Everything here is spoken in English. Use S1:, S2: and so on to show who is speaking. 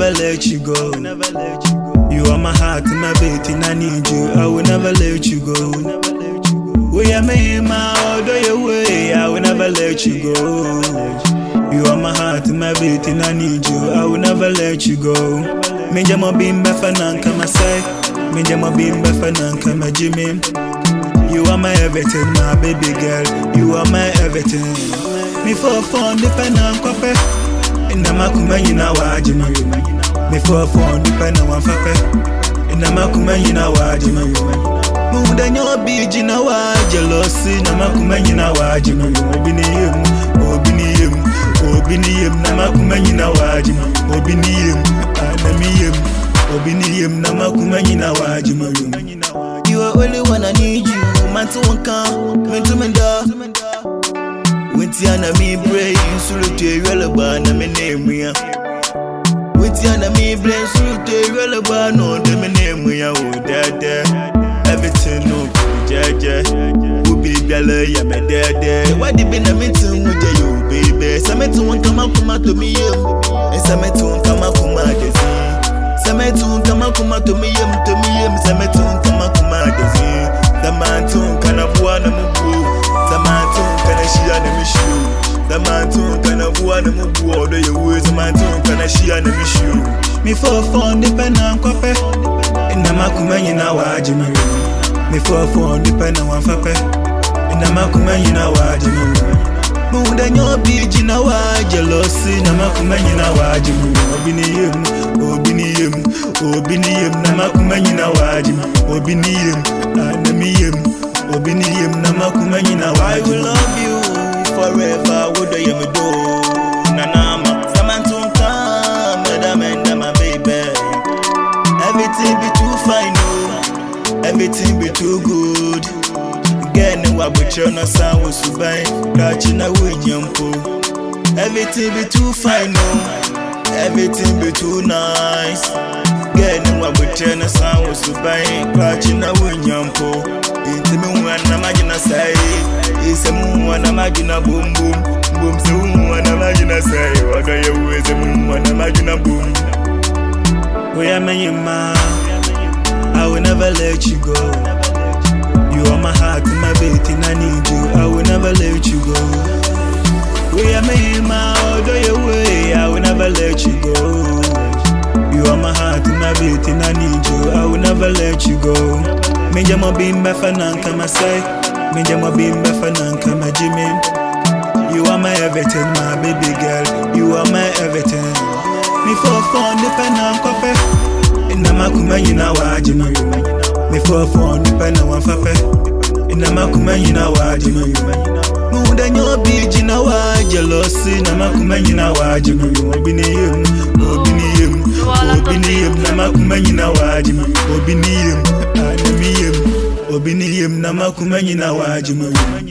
S1: never let you go. You are my heart, my baby, and I need you. I will never let you go. We are me, my order your way. I will never let you go. You are my heart, my baby, and I need you. I will never let you go. Me jamo bimba fananka masai. Me jamo bimba fananka my Jimmy. You are my everything, my baby girl. You are my everything. Me for fun, depend on copy. In the Makuma, you know what you mean. Me for fun, depend on one fape. In the Makuma, you know what you mean. Move the new beach, you know what jealousy. In the Makuma, you know what you mean. Obiniyim, Obiniyim, Obiniyim. Namakuma, you know what you mean. Obiniyim, Anamiyim, Obiniyim. Namakuma, you know what you mean. You are only one I need you. Man to one come, man to menda. Wintiana me brain, salute relevant, I'm a name. Wintiana me brain, salute relevant, no, them name we are dead. Everything no good, who be Bella, I'm a dead. Why did be a meeting with you, baby? Some to one come up to me, and some to come up to my disease. Some to come up to me, some to come up to my disease. The man too can have one of them. The man too can she and me shoe. The man too can have one of them. Order your words, the man too can she and me shoe. Me for fun, depend on copy. In the Makuma, you know what you mean. Me for fun, depend on one fape. In the Makuma, you know what you mean. Move the new beach, you know what jealousy. In the Makuma, you know what you mean. Obiniyim, Obiniyim, Obiniyim. Namakuma, you know what you mean. Obiniyim, Anamiyim, Obiniyim. Namakuma, you know what you mean. I will love you forever. What do you do? Nanama, Samantha, Madam and my baby. Everything be too fine, no. Everything be too good. Again, no, I would turn a sound was to buy. Catching a wood, yampo. Everything be too fine, no. Everything be too nice. Again, no, I would turn a sound was to buy. Catching a wood, yampo. Into me, one, imagine a say. It's a moon, one, imagine a boom, boom. Boom, soon, one, imagine a say. What are you with a moon, one, imagine a boom. We are me, ma. I will never let you go. You are my heart, my baby, and I need you. I will never let you go. We are me, ma. Order your way. I will never let you go. You are my heart, my baby, and I need you. I will never let you go. Me jamo bimba fananka masai. Me jamo bimba fananka my Jimmy. You are my everything, my baby girl. You are my everything. Me for fun, depend on copy. In the Makuma, you know what you mean. Me for fun, depend on one fape. In the Makuma, you know what you mean. Move the new beach, you know what jealousy. In the Makuma, you know what you mean. Obiniyim, Obiniyim, Obiniyim. Namakuma, you know what you mean. Obiniyim, Anamiyim, Obiniyim. Namakuma, you know what you mean.